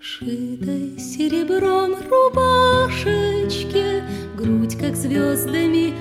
Шитой серебром рубашечке, грудь, как звездами,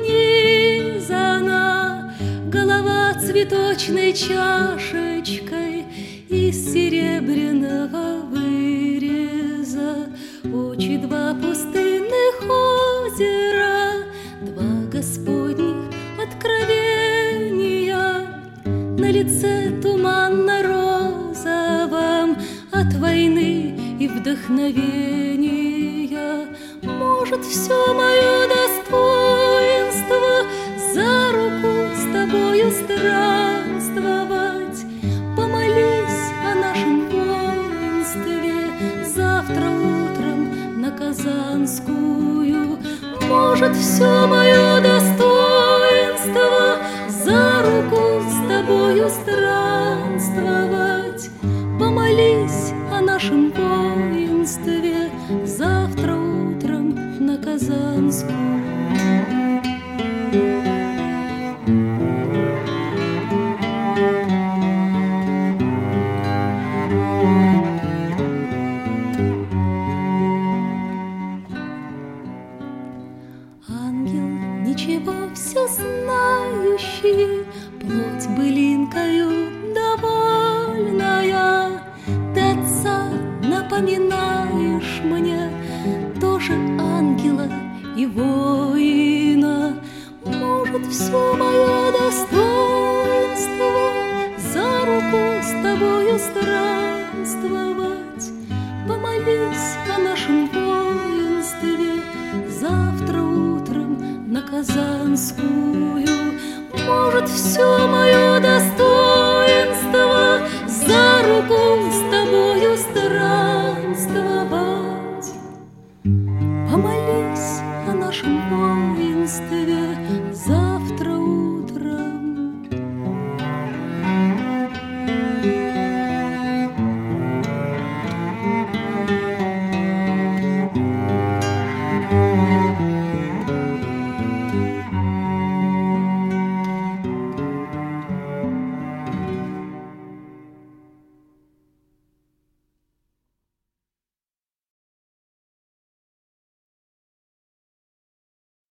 унизана, голова цветочной чашечкой из серебряного выреза, очи два пустынных озера, два господних откровения, на лице туманно-розовом от войны и вдохновения. Может, все мое достоинство за руку с тобою странствовать. Помолись о нашем воинстве завтра утром на Казанскую. Может, все мое достоинство за руку с тобою странствовать. Помолись о нашем воинстве завтра утром на Казанскую. Ангел, ничего все знающий, плоть былинкою довольная, ты отца напоминаешь мне, тоже ангела и воина. Может, все мое достоинство за руку с тобою странствовать. Помолись о нашем воинстве завтра утром на Казанскую. Может, все мое достоинство